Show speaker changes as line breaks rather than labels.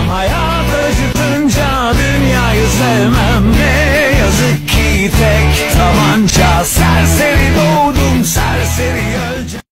Hayat acıtınca dünyayı sevmem. Ne yazık ki tek tabanca. Serseri doğdum, serseri öleceğim.